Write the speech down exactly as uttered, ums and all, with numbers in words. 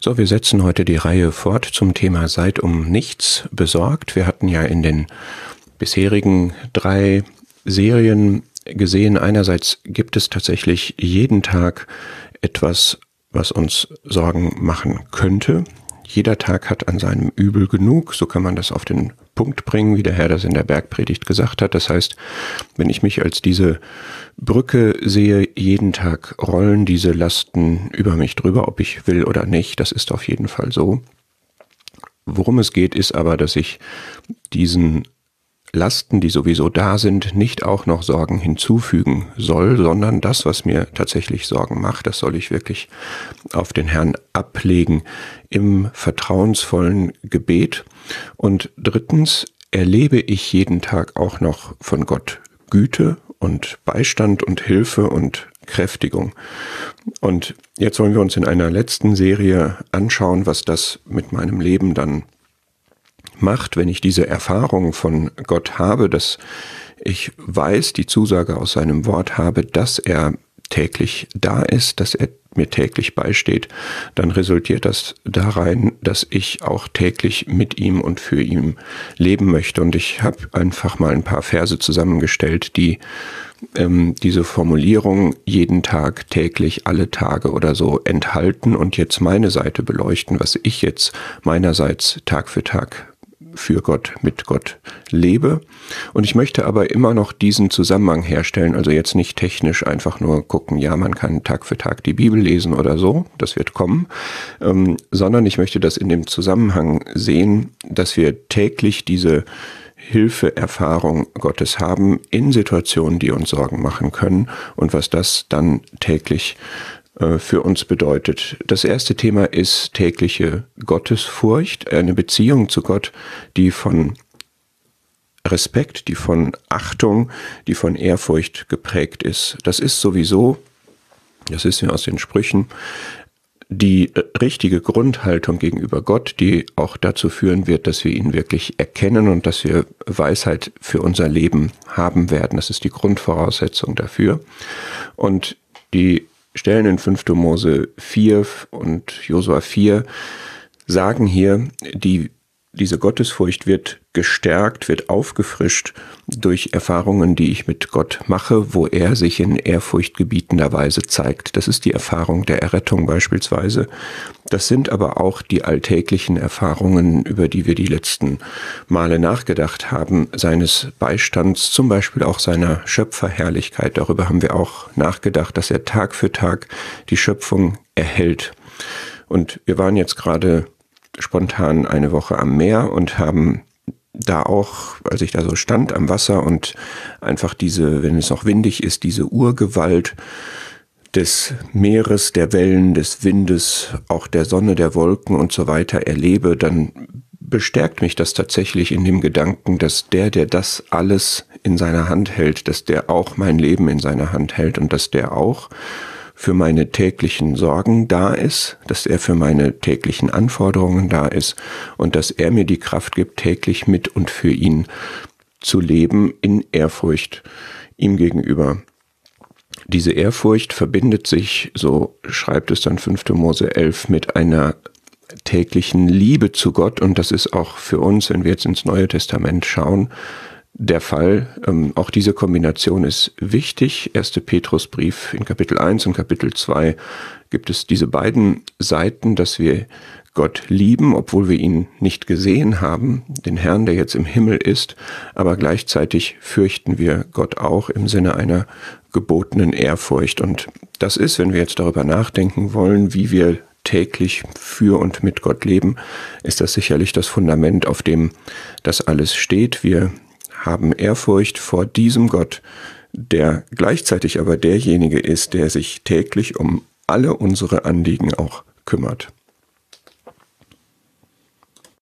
So, wir setzen heute die Reihe fort zum Thema Seid um nichts besorgt. Wir hatten ja in den bisherigen drei Serien gesehen, einerseits gibt es tatsächlich jeden Tag etwas, was uns Sorgen machen könnte. Jeder Tag hat an seinem Übel genug, so kann man das auf den Punkt bringen, wie der Herr das in der Bergpredigt gesagt hat. Das heißt, wenn ich mich als diese Brücke sehe, jeden Tag rollen diese Lasten über mich drüber, ob ich will oder nicht, das ist auf jeden Fall so. Worum es geht, ist aber, dass ich diesen Lasten, die sowieso da sind, nicht auch noch Sorgen hinzufügen soll, sondern das, was mir tatsächlich Sorgen macht, das soll ich wirklich auf den Herrn ablegen im vertrauensvollen Gebet. Und drittens erlebe ich jeden Tag auch noch von Gott Güte und Beistand und Hilfe und Kräftigung. Und jetzt wollen wir uns in einer letzten Serie anschauen, was das mit meinem Leben dann macht, wenn ich diese Erfahrung von Gott habe, dass ich weiß, die Zusage aus seinem Wort habe, dass er täglich da ist, dass er mir täglich beisteht, dann resultiert das darein, dass ich auch täglich mit ihm und für ihn leben möchte. Und ich habe einfach mal ein paar Verse zusammengestellt, die ähm, diese Formulierung jeden Tag, täglich, alle Tage oder so enthalten und jetzt meine Seite beleuchten, was ich jetzt meinerseits Tag für Tag für Gott, mit Gott lebe. Und ich möchte aber immer noch diesen Zusammenhang herstellen, also jetzt nicht technisch einfach nur gucken, ja, man kann Tag für Tag die Bibel lesen oder so, das wird kommen, ähm, sondern ich möchte das in dem Zusammenhang sehen, dass wir täglich diese Hilfeerfahrung Gottes haben in Situationen, die uns Sorgen machen können und was das dann täglich für uns bedeutet. Das erste Thema ist tägliche Gottesfurcht, eine Beziehung zu Gott, die von Respekt, die von Achtung, die von Ehrfurcht geprägt ist. Das ist sowieso, das ist ja aus den Sprüchen, die richtige Grundhaltung gegenüber Gott, die auch dazu führen wird, dass wir ihn wirklich erkennen und dass wir Weisheit für unser Leben haben werden. Das ist die Grundvoraussetzung dafür. Und die Stellen in fünfter Mose vier und Josua vier sagen hier, die, diese Gottesfurcht wird gestärkt, wird aufgefrischt durch Erfahrungen, die ich mit Gott mache, wo er sich in ehrfurchtgebietender Weise zeigt. Das ist die Erfahrung der Errettung beispielsweise. Das sind aber auch die alltäglichen Erfahrungen, über die wir die letzten Male nachgedacht haben, seines Beistands, zum Beispiel auch seiner Schöpferherrlichkeit. Darüber haben wir auch nachgedacht, dass er Tag für Tag die Schöpfung erhält. Und wir waren jetzt gerade spontan eine Woche am Meer und haben da auch, als ich da so stand am Wasser und einfach diese, wenn es noch windig ist, diese Urgewalt des Meeres, der Wellen, des Windes, auch der Sonne, der Wolken und so weiter erlebe, dann bestärkt mich das tatsächlich in dem Gedanken, dass der, der das alles in seiner Hand hält, dass der auch mein Leben in seiner Hand hält und dass der auch für meine täglichen Sorgen da ist, dass er für meine täglichen Anforderungen da ist und dass er mir die Kraft gibt, täglich mit und für ihn zu leben in Ehrfurcht ihm gegenüber. Diese Ehrfurcht verbindet sich, so schreibt es dann fünfter Mose elf, mit einer täglichen Liebe zu Gott und das ist auch für uns, wenn wir jetzt ins Neue Testament schauen, der Fall. Ähm, auch diese Kombination ist wichtig. erster Petrusbrief in Kapitel eins und Kapitel zwei gibt es diese beiden Seiten, dass wir Gott lieben, obwohl wir ihn nicht gesehen haben, den Herrn, der jetzt im Himmel ist, aber gleichzeitig fürchten wir Gott auch im Sinne einer gebotenen Ehrfurcht. Und das ist, wenn wir jetzt darüber nachdenken wollen, wie wir täglich für und mit Gott leben, ist das sicherlich das Fundament, auf dem das alles steht. Wir haben Ehrfurcht vor diesem Gott, der gleichzeitig aber derjenige ist, der sich täglich um alle unsere Anliegen auch kümmert.